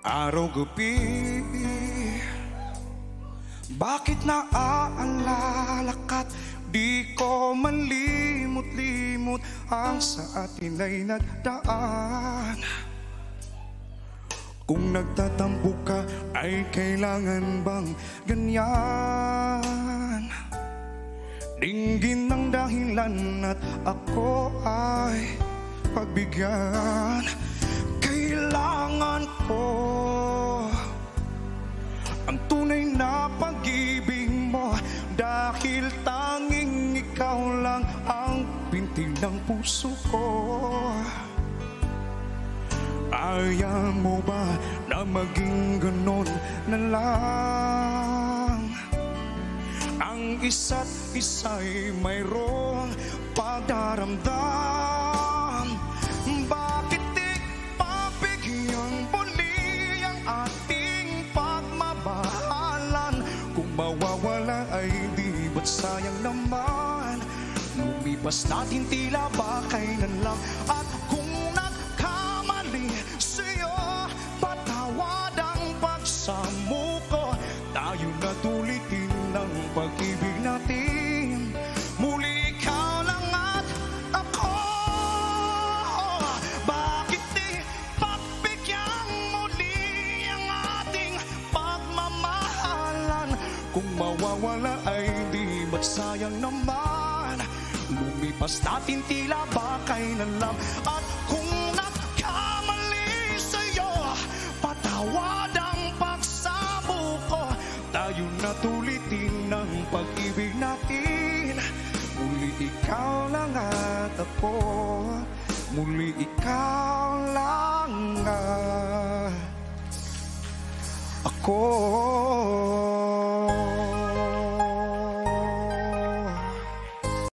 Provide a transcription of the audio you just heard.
Araw-gabi, bakit naaalala ka't di ko malimot-limot ang sa atin ay nagdaan. Kung nagtatampo ka ay kailangan bang ganyan? Dinggin ng dahilan at ako ay pagbigyan. Kailangan ko ang tunay na pag-ibig mo, dahil tanging ikaw lang ang binti ng puso ko. Ayaw mo ba na maging ganon na lang? Ang isa't isa'y mayroong pagdaramdam. Bakit di pagbigyan muli ang ating pagmamahalan? Kung mawawala ay di ba't sayang naman? Lumipas natin tila ba kailan lang? At kung nagkamali sa'yo, patawad ang pagsamuko. Tayo na tulitin ng pag-ibig natin. Muli ikaw lang at ako. Bakit di pagbigyan muli ang ating pagmamahalan? Kung mawawala ay di ba't sayang naman? Lumipas natin tila ba kailan lang? At kung nagkamali sa'yo, patawad ang pagsabuko. Tayo na tulitin ng pag-ibig natin. Muli ikaw lang at ako. Muli ikaw lang at ako.